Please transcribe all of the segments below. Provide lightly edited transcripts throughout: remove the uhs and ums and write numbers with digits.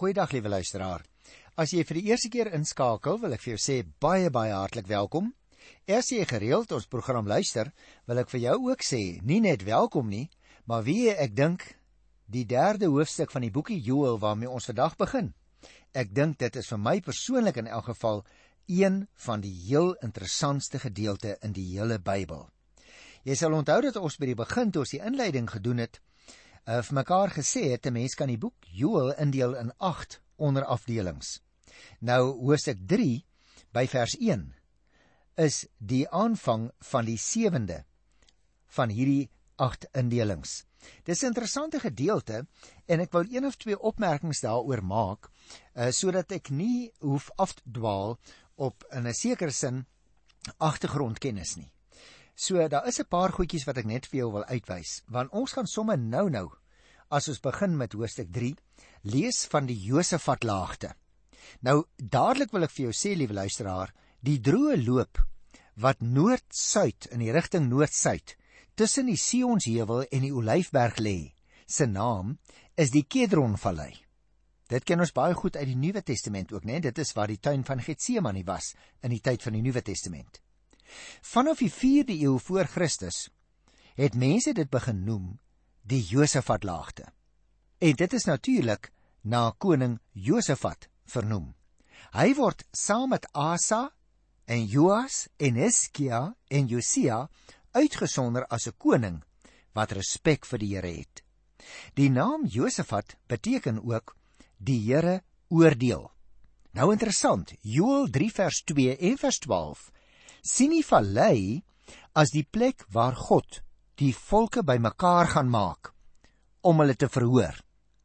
Goeiedag, liewe luisteraar. As jy vir die eerste keer inskakel, wil ek vir jou sê baie hartlik welkom. As jy gereeld ons program luister, wil ek vir jou ook sê, nie net welkom nie, maar ek dink die 3de hoofstuk van die boekie Joël waarmee ons vandag begin. Ek dink dit is vir my persoonlik in elk geval een van die heel interessantste gedeelte in die hele Bybel. Jy sal onthou dat ons by die begin, toe ons die inleiding gedoen het, vir mekaar gesê het, 'n mens kan die boek Joël indeel in 8 onderafdelings. Nou, hoofstuk 3, by vers 1, is die aanvang van die 7de van hierdie 8 indelings. Dit is 'n interessante gedeelte, en ek wil 1 of 2 opmerkings daaroor maak, sodat ek nie hoef af te dwaal op, in 'n sekere sin, agtergrondkennis nie. So, daar is 'n paar goedjies wat ek net vir jou wil uitwys, want ons gaan sommer nou, as ons begin met hoofstuk 3, lees van die Josafat-laagte. Nou, dadelik wil ek vir jou sê, liewe luisteraar, die droë loop, wat noord-suid, in die rigting noord-suid, tussen die Sionsheuwel en die Olyfberg lê, se naam is die Kedronvallei. Dit ken ons baie goed uit die Nuwe Testament ook, né? Dit is waar die tuin van Getsemane was, in die tyd van die Nuwe Testament. Vanaf die 4de eeu voor Christus, het mense dit begin noem, die Josafat-laagte. En dit is natuurlik na koning Josafat vernoem. Hy word saam met Asa en Joas en Hizkia en Josia uitgesonder as 'n koning wat respek vir die Here het. Die naam Josafat beteken ook die Here oordeel. Nou interessant, Joël 3 vers 2 en vers 12 sien die vallei as die plek waar God die volke bymekaar gaan maak om hulle te verhoor.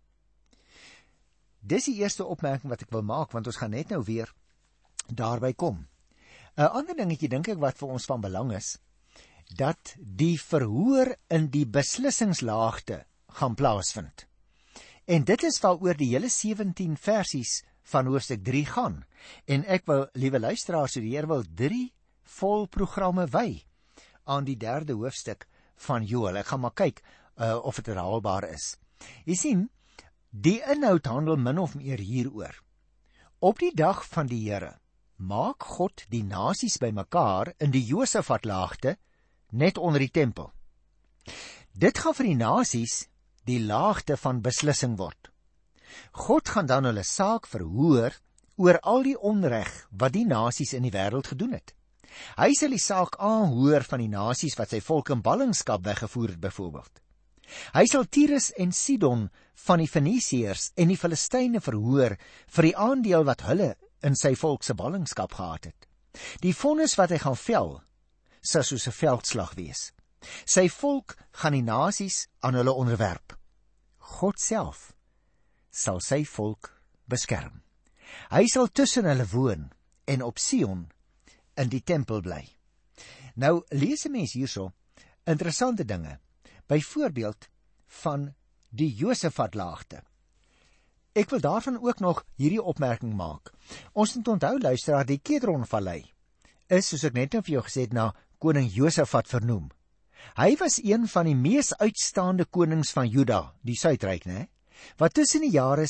Dis die eerste opmerking wat ek wil maak, want ons gaan net nou weer daarby kom. 'n Ander dingetjie dink ek wat vir ons van belang is, dat die verhoor in die beslissingslaagte gaan plaasvind. En dit is waaroor die hele 17 versies van hoofstuk 3 gaan. En ek wil, liewe luisteraars, die Here wil 3 vol programme wy aan die 3de hoofstuk van Joël. Ek gaan maar kyk of dit herhaalbaar is. Jy sien, die inhoud handel min of meer hieroor. Op die dag van die Here maak God die nasies bymekaar in die Josafat-laagte net onder die tempel. Dit gaan vir die nasies die laagte van beslissing word. God gaan dan hulle saak verhoor oor al die onreg wat die nasies in die wêreld gedoen het. Hy sal die saak aanhoor van die nasies wat sy volk in ballingskap weggevoer het, byvoorbeeld. Hy sal Tyrus en Sidon van die Fenisiërs en die Filistyne verhoor vir die aandeel wat hulle in sy volk se ballingskap gehad het. Die vonnis wat hy gaan vel, sal soos 'n veldslag wees. Sy volk gaan die nasies aan hulle onderwerp. God self sal sy volk beskerm. Hy sal tussen hulle woon en op Sion in die tempel bly. Nou, lees 'n mens hierso interessante dinge, byvoorbeeld van die Josafat-laagte. Ek wil daarvan ook nog hierdie opmerking maak. Ons moet onthou, luisteraar, die Kedronvallei is, soos ek net nou vir jou gesê het, na koning Josafat vernoem. Hy was een van die mees uitstaande konings van Juda, die Suidryk, né? Wat tussen die jare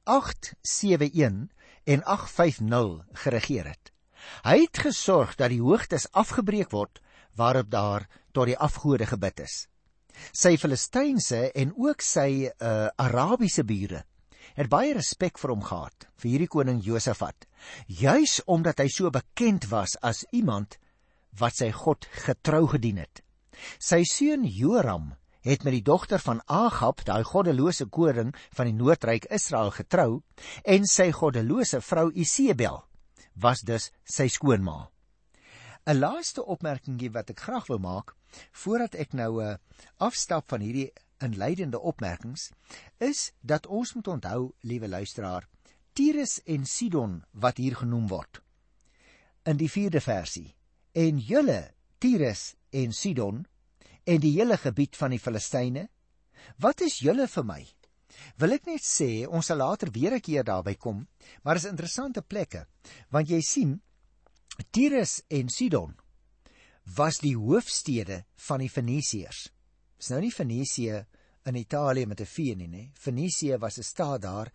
871 en 850 geregeer het. Hy het gesorg dat die hoogtes afgebreek word waarop daar tot die afgode gebid is. Sy Filistynse en ook sy Arabiese bure het baie respek vir hom gehad, vir hierdie koning Josafat, juis omdat hy so bekend was as iemand wat sy God getrou gedien het. Sy seun Joram het met die dogter van Agab, daai goddelose koning van die Noordryk Israel, getrou, en sy goddelose vrou Isebel was dus sy skoonma. 'n Laaste opmerkingie wat ek graag wil maak, voordat ek nou afstap van hierdie inleidende opmerkings, is dat ons moet onthou, liewe luisteraar, Tyrus en Sidon wat hier genoem word. In die 4de versie, en julle, Tyrus en Sidon, en die hele gebied van die Filistyne, wat is julle vir my? Wil ek net sê, ons sal later weer 'n keer daarby kom, maar is interessante plekke, want jy sien, Tyrus en Sidon was die hoofstede van die Fenisiërs. Dis nou nie Fenisië in Italië met 'n V nie, né? Fenisië was 'n staat daar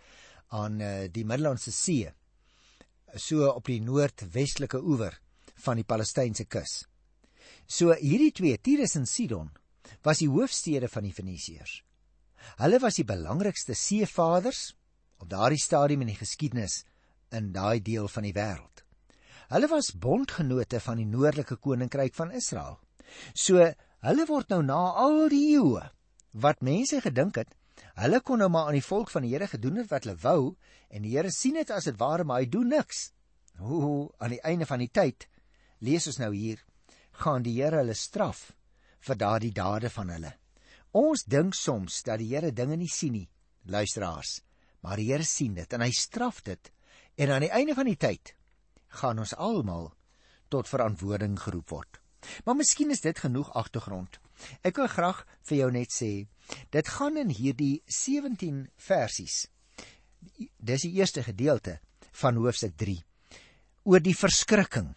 aan die Middellandse See, so op die noordwestelike oewer van die Palestynse kus. So hierdie twee, Tyrus en Sidon, was die hoofstede van die Fenisiërs. Hulle was die belangrikste seevaders op daardie stadium in die geskiedenis in daai deel van die wêreld. Hulle was bondgenote van die noordelike koninkryk van Israel. So hulle word nou na al die eeue wat mense gedink het, hulle kon nou maar aan die volk van die Here gedoen het wat hulle wou, en die Here sien dit as dit ware, maar hy doen niks. Aan die einde van die tyd, lees ons nou hier, gaan die Here hulle straf vir daardie dade van hulle. Ons dink soms dat die Here dinge nie sien nie, luisteraars, maar die Here sien dit en hy straf dit, en aan die einde van die tyd gaan ons almal tot verantwoording geroep word. Maar miskien is dit genoeg agtergrond. Ek wil graag vir jou net sê, dit gaan in hierdie 17 versies, dis die eerste gedeelte van hoofstuk 3, oor die verskrikking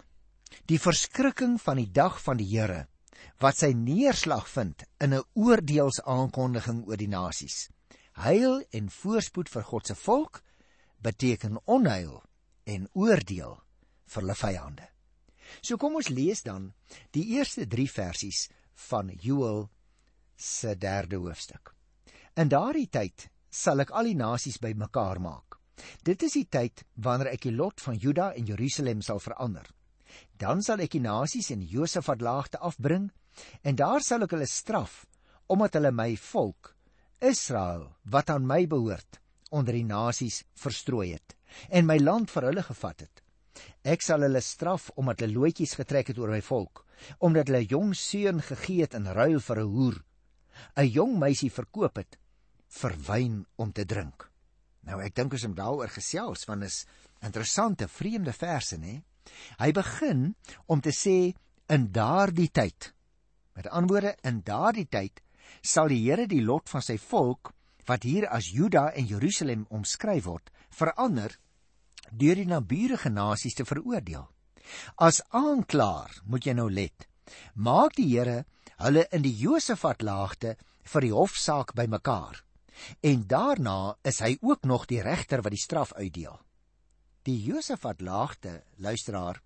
van die dag van die Here, wat sy neerslag vind in 'n oordeelsaankondiging oor die nasies. Heil en voorspoed vir God se volk beteken onheil en oordeel vir hulle vyande. So kom ons lees dan die eerste 3 versies van Joël se 3de hoofstuk. In daardie tyd sal ek al die nasies bymekaar maak. Dit is die tyd wanneer ek die lot van Juda en Jerusalem sal verander. Dan sal ek die nasies in Josafat-laagte afbring, en daar sal ek hulle straf, omdat hulle my volk, Israel, wat aan my behoort, onder die nasies verstrooi het, en my land vir hulle gevat het. Ek sal hulle straf, omdat hulle lootjies getrek het oor my volk, omdat hulle 'n jong seun gegee het in ruil vir 'n hoer, 'n jong meisie verkoop het, vir wyn om te drink. Nou, ek dink ons moet daaroor gesels, want is interessante, vreemde verse, né? Hy begin om te sê, in daardie tyd, met ander woorde, in daardie tyd, sal die Here die lot van sy volk, wat hier as Juda en Jerusalem omskryf word, verander, deur die naburige nasies te veroordeel. As aanklaer, moet jy nou let, maak die Here hulle in die Josafat-laagte vir die hofsaak bymekaar, en daarna is hy ook nog die regter wat die straf uitdeel. Die Josafat-laagte, luisteraar,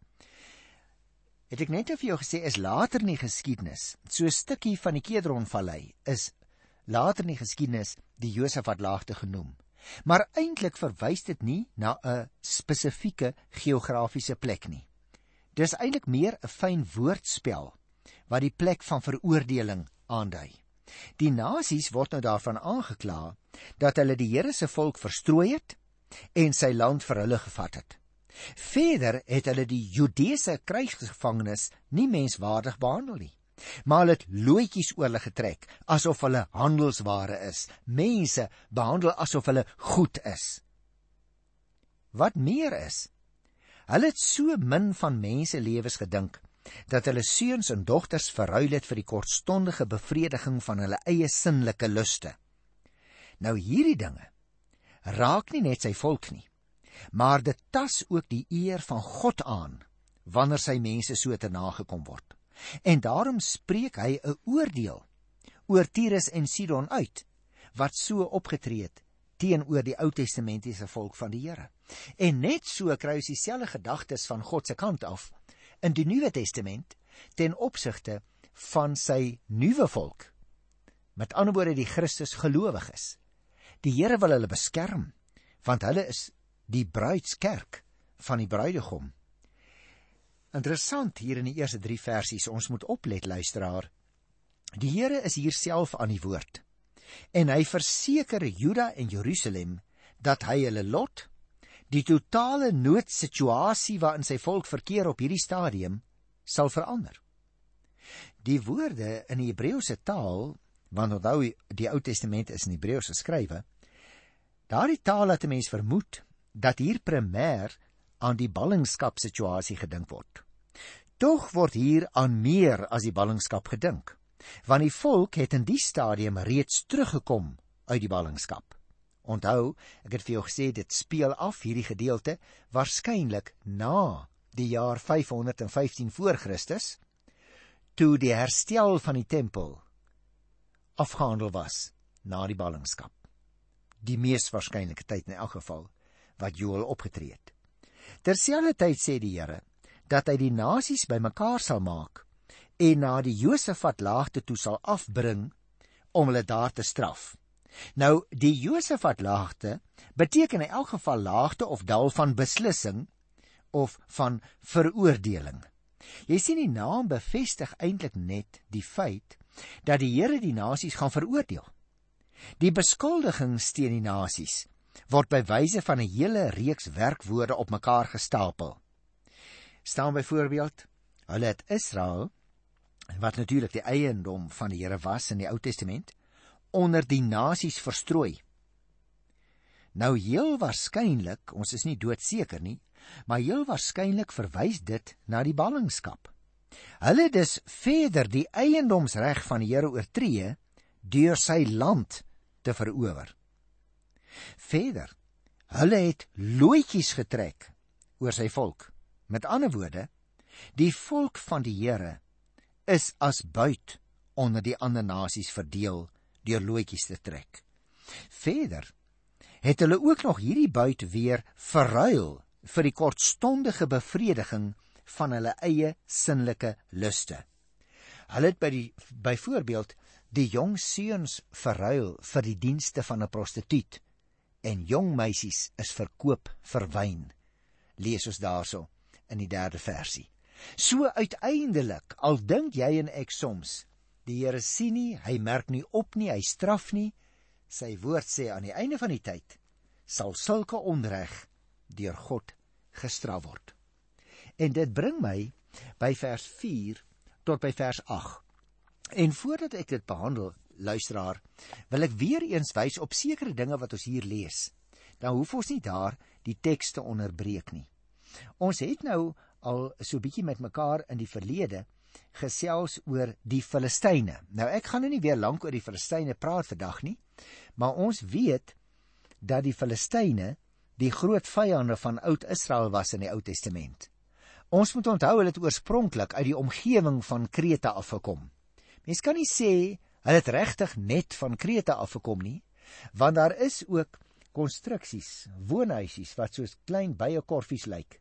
het ek net vir jou gesê, is later in die geskiedenis, so 'n stukkie van die Kedronvallei, is later in die geskiedenis die Josafat-laagte genoem. Maar eintlik verwys dit nie na 'n spesifieke geografiese plek nie. Dis eintlik meer 'n fyn woordspel, wat die plek van veroordeling aandui. Die nasies word nou daarvan aangekla, dat hulle die Here se volk verstrooi het, en sy land vir hulle gevat het. Verder het hulle die Judeese krygsgevangenes nie menswaardig behandel nie, maar hulle het lootjies oor hulle getrek, asof hulle handelsware is, mense behandel asof hulle goed is. Wat meer is, hulle het so min van menselewens gedink, dat hulle seuns en dogters verruil het vir die kortstondige bevrediging van hulle eie sinnelike luste. Nou hierdie dinge raak nie net sy volk nie, maar dit tas ook die eer van God aan, wanneer sy mense so te nagekom word. En daarom spreek hy 'n oordeel oor Tyrus en Sidon uit, wat so opgetree het teenoor die Ou Testamentiese volk van die Here. En net so kry ons dieselfde gedagtes van God se kant af in die Nuwe Testament ten opsigte van sy nuwe volk. Met ander woorde, die Christus gelowiges. Die Here wil hulle beskerm, want hulle is die bruidskerk van die bruidegom. Interessant hier in die eerste 3 versies, ons moet oplet, luisteraar. Die Here is hier self aan die woord, en hy verseker Juda en Jerusalem, dat hy hulle lot, die totale noodsituasie waarin sy volk verkeer op hierdie stadium, sal verander. Die woorde in die Hebreëse taal, want onthou, die Ou Testament is in Hebreëus geskrywe, daardie taal laat 'n mens vermoed, dat hier primêr aan die ballingskapsituasie gedink word. Tog word hier aan meer as die ballingskap gedink, want die volk het in die stadium reeds teruggekom uit die ballingskap. Onthou, ek het vir jou gesê, dit speel af hierdie gedeelte waarskynlik na die jaar 515 voor Christus, toe die herstel van die tempel afgehandel was na die ballingskap. Die mees waarskynlike tyd in elk geval. wat Joël opgetree het. Terselfdertyd sê die Here dat hy die nasies bymekaar sal maak en na die Josafat laagte toe sal afbring om hulle daar te straf. Nou, die Josafat laagte beteken in elk geval laagte of dal van beslissing of van veroordeling. Jy sien, die naam bevestig eintlik net die feit dat die Here die nasies gaan veroordeel. Die beskuldigings teen die nasies word by wyse van 'n hele reeks werkwoorde op mekaar gestapel. Staan byvoorbeeld, hulle het Israel, wat natuurlik die eiendom van die Here was in die Ou Testament, onder die nasies verstrooi. Nou heel waarskynlik, ons is nie doodseker nie, maar heel waarskynlik verwys dit na die ballingskap. Hulle dus verder die eiendomsreg van die Here oortree deur sy land te verower. Verder, hulle het looitjies getrek oor sy volk. Met ander woorde, die volk van die Here is as buit onder die ander nasies verdeel deur looitjies te trek. Verder het hulle ook nog hierdie buit weer verruil vir die kortstondige bevrediging van hulle eie sinnelike luste. Hulle het byvoorbeeld die jong seuns verruil vir die dienste van 'n prostituut en jong meisies is verkoop vir wyn. Lees ons daarso in die 3de versie. So uiteindelik, al dink jy en ek soms, die Here sien nie, hy merk nie op nie, hy straf nie, sy woord sê aan die einde van die tyd sal sulke onreg deur God gestraf word. En dit bring my by vers 4 tot by vers 8. En voordat ek dit behandel, luisteraar, wil ek weer eens wys op sekere dinge wat ons hier lees. Dan hoef ons nie daar die teks te onderbreek nie. Ons het nou al so bietjie met mekaar in die verlede gesels oor die Filistyne. Nou ek gaan nou nie weer lank oor die Filistyne praat vandag nie, maar ons weet dat die Filistyne die groot vyande van Oud-Israel was in die Ou Testament. Ons moet onthou, hulle het oorspronklik uit die omgewing van Kreta afgekom. Mens kan nie sê hulle het regtig net van Kreta afgekom nie, want daar is ook konstruksies, woonhuisies wat soos klein byekorfies lyk,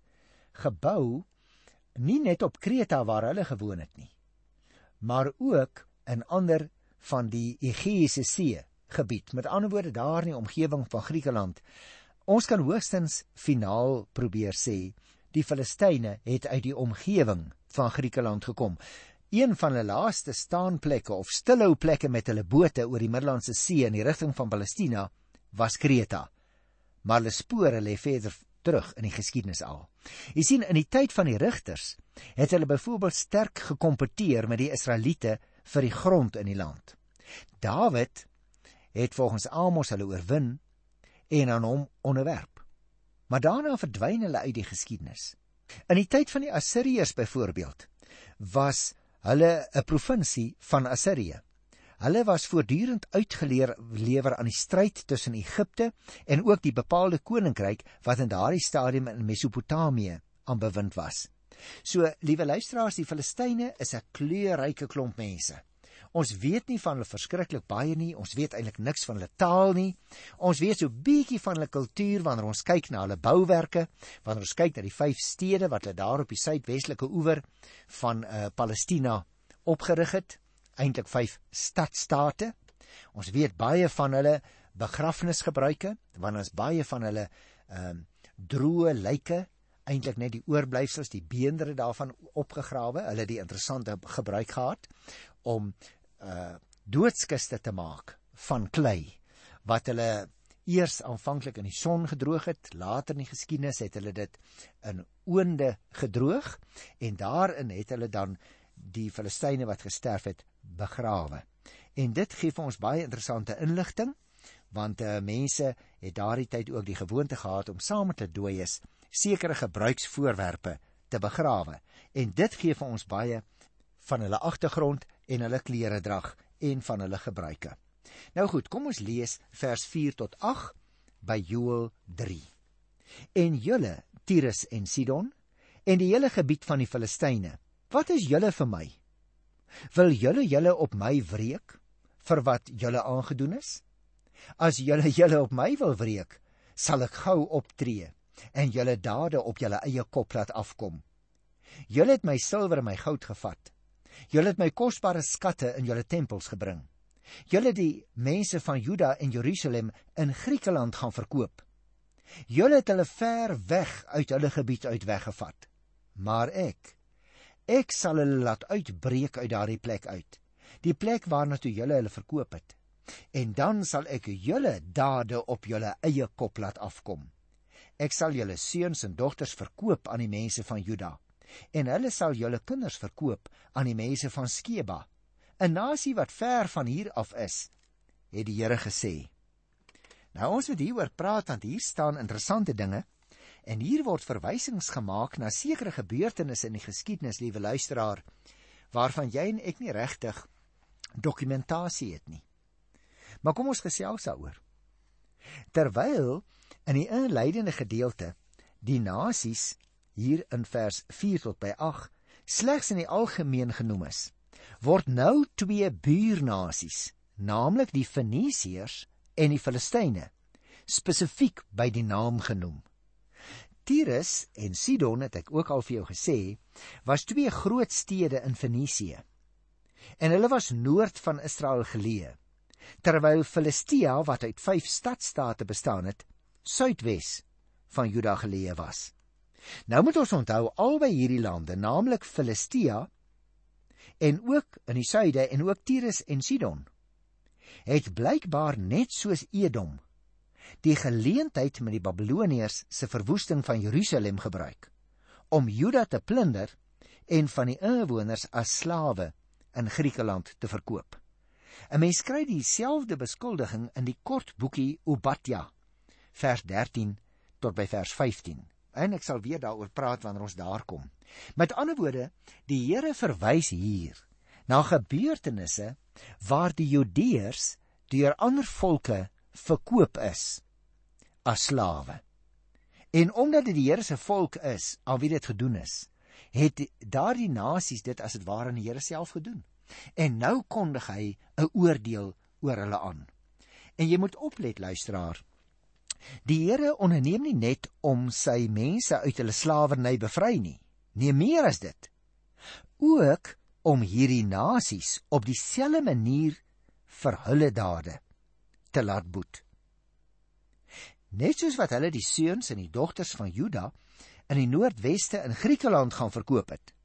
gebou nie net op Kreta waar hulle gewoon het nie, maar ook in ander van die Egeïese See gebied, met ander woorde daar in die omgewing van Griekeland. Ons kan hoogstens finaal probeer sê, die Filistyne het uit die omgewing van Griekeland gekom. Een van hulle laaste staanplekke of stilhouplekke met hulle bote oor die Middellandse See in die rigting van Palestina was Kreta, maar hulle spore lê verder terug in die geskiedenis al. Jy sien, in die tyd van die rigters het hulle byvoorbeeld sterk gekompeteer met die Israeliete vir die grond in die land. Dawid het volgens Amos hulle oorwin en aan hom onderwerp. Maar daarna verdwyn hulle uit die geskiedenis. In die tyd van die Assiriërs byvoorbeeld, was hulle 'n provinsie van Assirië. Hulle was voortdurend uitgelewer aan die stryd tussen Egipte en ook die bepaalde koninkryk wat in daardie stadium in Mesopotamië aan bewind was. So, liewe luisteraars, die Filistyne is 'n kleurryke klomp mense. Ons weet nie van hulle verskriklik baie nie, ons weet eintlik niks van hulle taal nie, ons weet so bietjie van hulle kultuur wanneer ons kyk na hulle bouwerke, wanneer ons kyk na die 5 stede wat hulle daar op die suidwestelike oewer van Palestina opgerig het, eintlik 5 stadsstate. Ons weet baie van hulle begrafnisgebruike, want ons baie van hulle droë lyke, eintlik net die oorblyfsels, die beendere daarvan opgegrawe. Hulle het die interessante gebruik gehad om doodskiste te maak van klei, wat hulle eers aanvanklik in die son gedroog het, later in die geskiedenis het hulle dit in oonde gedroog, en daarin het hulle dan die Filistyne wat gesterf het, begrawe. En dit gee vir ons baie interessante inligting, want mense het daardie tyd ook die gewoonte gehad om saam met hulle dooies sekere gebruiksvoorwerpe te begrawe. En dit gee vir ons baie van hulle agtergrond en hulle kleredrag en van hulle gebruike. Nou goed, kom ons lees vers 4 tot 8 by Joël 3. En julle, Tyrus en Sidon, en die hele gebied van die Filistyne, wat is julle vir my? Wil julle op my wreek vir wat julle aangedoen is? As julle op my wil wreek, sal ek gou optree en julle dade op julle eie kop laat afkom. Julle het my silwer en my goud gevat. Julle het my kosbare skatte in julle tempels gebring. Julle het die mense van Juda en Jerusalem in Griekeland gaan verkoop. Julle het hulle ver weg uit hulle gebied uit weggevat. Maar ek sal hulle laat uitbreek uit daardie plek uit, die plek waarna toe julle hulle verkoop het. En dan sal ek julle dade op julle eie kop laat afkom. Ek sal julle seuns en dogters verkoop aan die mense van Juda, en hulle sal julle kinders verkoop aan die mense van Skeba, 'n nasie wat ver van hier af is, het die Here gesê. Nou ons moet hieroor praat, want hier staan interessante dinge, en hier word verwysings gemaak na sekere gebeurtenisse in die geskiedenis, liewe luisteraar, waarvan jy en ek nie regtig dokumentasie het nie. Maar kom ons gesels daaroor. Terwyl in die inleidende gedeelte die nasies hier in vers 4 tot by 8 slegs in die algemeen genoem is, word nou twee buurnasies, naamlik die Fenisiërs en die Filistyne, spesifiek by die naam genoem. Tyrus en Sidon, het ek ook al vir jou gesê, was twee groot stede in Fenisië, en hulle was noord van Israel geleë, terwyl Filistia, wat uit 5 stadsstate bestaan het, suidwes van Juda geleë was. Nou moet ons onthou, albei hierdie lande, naamlik Filistia, en ook in die suide, en ook Tyrus en Sidon, het blykbaar net soos Edom, die geleentheid met die Babiloniërs se verwoesting van Jerusalem gebruik, om Juda te plunder en van die inwoners as slawe in Griekeland te verkoop. 'n Mens kry dieselfde beskuldiging in die kort boekie Obadja, vers 13 tot by vers 15. En ek sal weer daaroor praat wanneer ons daar kom. Met ander woorde, die Here verwys hier na gebeurtenisse waar die Judeërs deur ander volke verkoop is as slawe. En omdat dit die Here se volk is, aan wie dit gedoen is, het daardie nasies dit as dit ware aan die Here self gedoen. En nou kondig hy 'n oordeel oor hulle aan. En jy moet oplet, luisteraar, die Here onderneem nie net om sy mense uit hulle slawerny bevry nie, nee, meer as dit, ook om hierdie nasies op dieselfde manier vir hulle dade te laat boet. Net soos wat hulle die seuns en die dogters van Juda in die noordweste in Griekeland gaan verkoop het,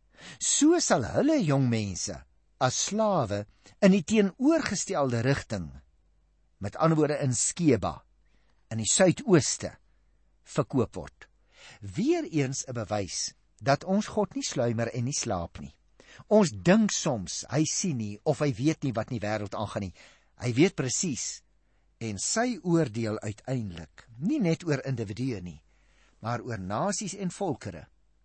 so sal hulle jong mense as slawe in die teenoorgestelde rigting, met ander woorde in Skeba, in die suidooste, verkoop word. Weereens 'n bewys dat ons God nie sluimer en nie slaap nie. Ons dink soms, hy sien nie, of hy weet nie wat in die wêreld aangaan nie. Hy weet presies, en sy oordeel uiteindelik, nie net oor individue nie, maar oor nasies en volkere,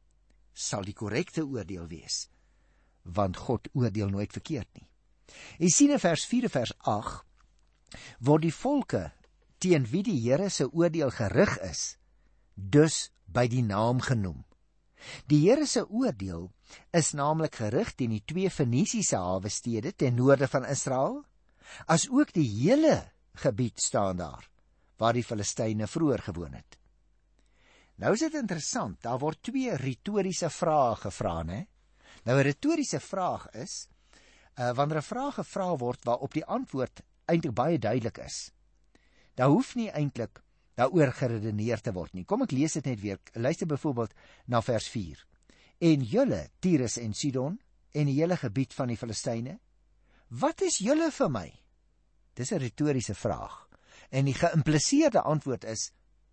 sal die korrekte oordeel wees, want God oordeel nooit verkeerd nie. Jy sien in vers 4 en vers 8, word die volke teen wie die Here se oordeel gerig is, dus by die naam genoem. Die Here se oordeel is naamlik gerig teen die twee Fenisiese hawestede ten noorde van Israel, as ook die hele gebied staan daar, waar die Filistyne vroeër gewoon het. Nou is dit interessant, daar word twee retoriese vrae gevra, né? Nou 'n retoriese vraag is, wanneer 'n vraag gevra word waarop die antwoord eintlik baie duidelik is. Daar hoef nie eintlik daaroor geredeneer te word nie. Kom ek lees dit net weer. Luister byvoorbeeld na vers 4. En julle, Tyrus en Sidon, en die hele gebied van die Filistyne, wat is julle vir my? Dis 'n retoriese vraag. En die geïmpliseerde antwoord is,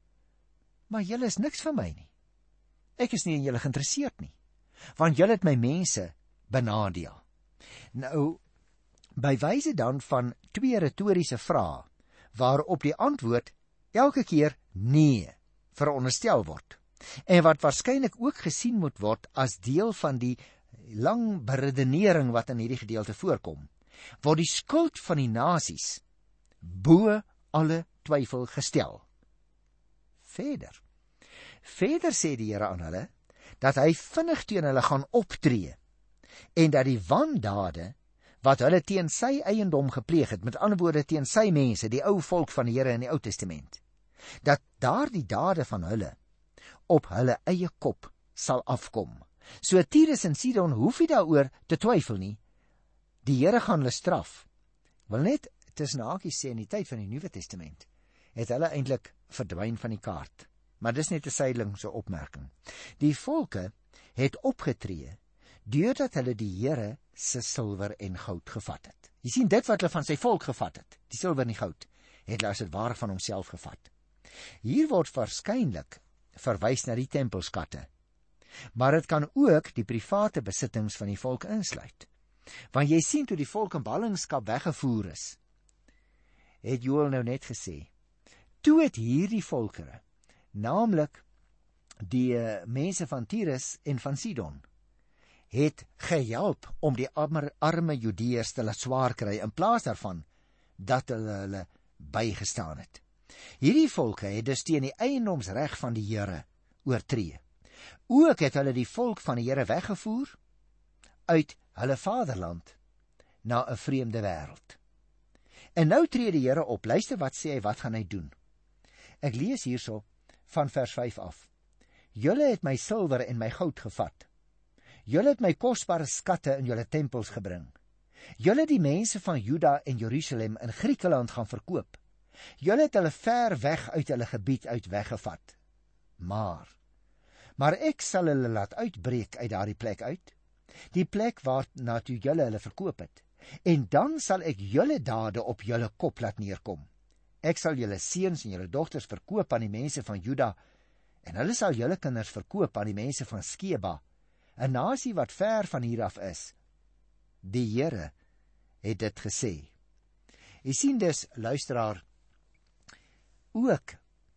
maar julle is niks vir my nie. Ek is nie in julle geïnteresseerd nie, want julle het my mense benadeel. Nou, by wyse dan van twee retoriese vrae, waarop die antwoord elke keer nee veronderstel word, en wat waarskynlik ook gesien moet word as deel van die lang beredenering wat in hierdie gedeelte voorkom, word die skuld van die nasies bo alle twyfel gestel. Verder sê die Here aan hulle, dat hy vinnig teen hulle gaan optree, en dat die wandade wat hulle teen sy eiendom gepleeg het, met ander woorde teen sy mense, die ou volk van die Here in die Ou Testament, dat daardie dade van hulle op hulle eie kop sal afkom. So Tyrus en Sidon hoef nie daaroor te twyfel nie. Die Here gaan hulle straf. Wil net tussen hakies sê, in die tyd van die Nuwe Testament het hulle eintlik verdwyn van die kaart. Maar dis net 'n sydelingse opmerking. Die volke het opgetree deurdat hulle die Here se silwer en goud gevat het. Jy sien, dit wat hulle van sy volk gevat het, die silwer en die goud, het hulle as dit ware van homself gevat. Hier word waarskynlik verwys na die tempelskatte, maar dit kan ook die private besittings van die volk insluit. Want jy sien, toe die volk in ballingskap weggevoer is, het Joël nou net gesê, toe het hierdie volkere, naamlik die mense van Tyrus en van Sidon, het gehelp om die arme Judeërs te laat swaar kry, in plaas daarvan dat hulle bygestaan het. Hierdie volke het dus teen die eiendomsreg van die Here oortree. Ook het hulle die volk van die Here weggevoer uit hulle vaderland na 'n vreemde wêreld. En nou tree die Here op. Luister wat sê hy, wat gaan hy doen? Ek lees hierso van vers 5 af. Julle het my silwer en my goud gevat. Julle het my kosbare skatte in julle tempels gebring. Julle het die mense van Juda en Jerusalem in Griekeland gaan verkoop. Julle het hulle ver weg uit hulle gebied uit weggevat. Maar ek sal hulle laat uitbreek uit daardie plek uit, die plek waarna toe julle hulle verkoop het, en dan sal ek julle dade op julle kop laat neerkom. Ek sal julle seuns en julle dogters verkoop aan die mense van Juda, en hulle sal julle kinders verkoop aan die mense van Skeba, 'n nasie wat ver van hier af is. Die Here het dit gesê. Jy sien dus, luisteraar, ook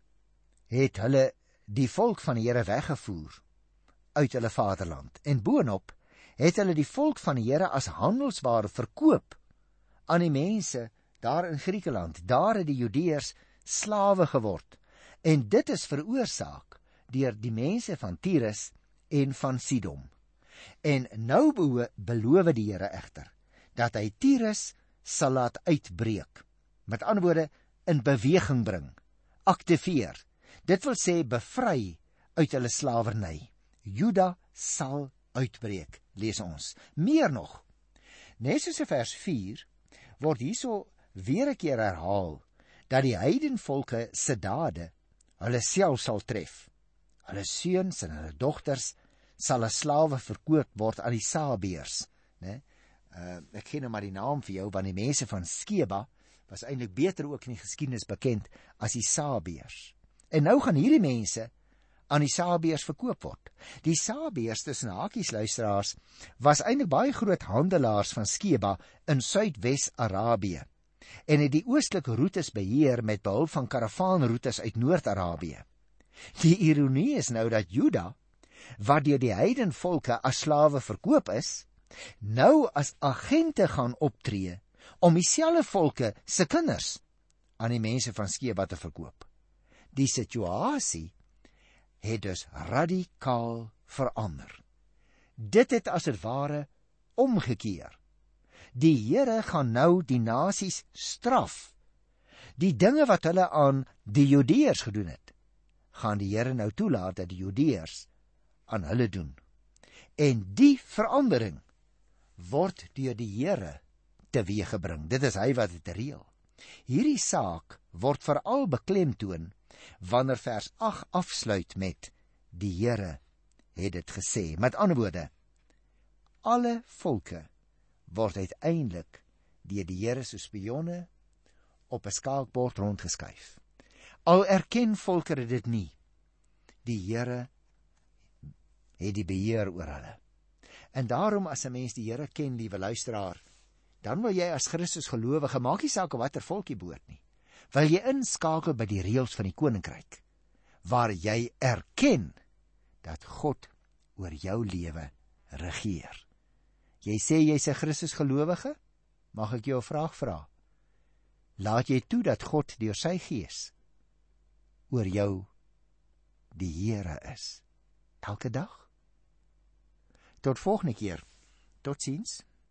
het hulle die volk van die Here weggevoer uit hulle vaderland, en boonop het hulle die volk van die Here as handelsware verkoop aan die mense daar in Griekeland. Daar het die Judeërs slawe geword, en dit is veroorsaak deur die mense van Tyrus en van Sidon. En nou beloof die Here egter dat hy Tyrus sal laat uitbreek. Met ander woorde, in beweging bring, aktiveer. Dit wil sê bevry uit hulle slawerny. Juda sal uitbreek, lees ons. Meer nog, net soos in vers 4 word hierso weer 'n keer herhaal dat die heidenvolke se dade hulle self sal tref. Hulle seuns en hulle dogters sal as slawe verkoop word aan die Sabeërs, né? Ek gee nou maar die naam vir jou, want die mense van Skeba was eintlik beter ook in die geskiedenis bekend as die Sabeërs. En nou gaan hierdie mense aan die Sabeërs verkoop word. Die Sabeërs, tussen hakies luisteraars, was eintlik baie groot handelaars van Skeba in Suidwes-Arabië en het die oostelike roetes beheer met behulp van karavaanroetes uit Noord-Arabië. Die ironie is nou dat Juda, wat deur die heidenvolke as slawe verkoop is, nou as agente gaan optree om dieselfde volke se kinders aan die mense van Skeba te verkoop. Die situasie het dus radikaal verander. Dit het as het ware omgekeer. Die Here gaan nou die nasies straf. Die dinge wat hulle aan die Judeërs gedoen het, gaan die Here nou toelaat dat die Judeërs aan hulle doen. En die verandering word deur die Here teweeggebring. Dit is hy wat dit reël. Hierdie saak word veral beklemtoon wanneer vers 8 afsluit met die Here het dit gesê. Met ander woorde, alle volke word uiteindelik deur die Here se spionne op 'n skaakbord rondgeskuif. Al erken volkere dit nie, die Here het die beheer oor hulle. En daarom, as 'n mens die Here ken, liewe luisteraar, dan wil jy as Christus gelowige, maak nie saak watter volk jy behoort nie, wil jy inskakel by die reëls van die koninkryk, waar jy erken dat God oor jou lewe regeer. Jy sê jy's 'n Christus gelowige, mag ek jou 'n vraag vra? Laat jy toe dat God deur sy Gees oor jou die Here is, elke dag? Tot volgende keer. Totsiens.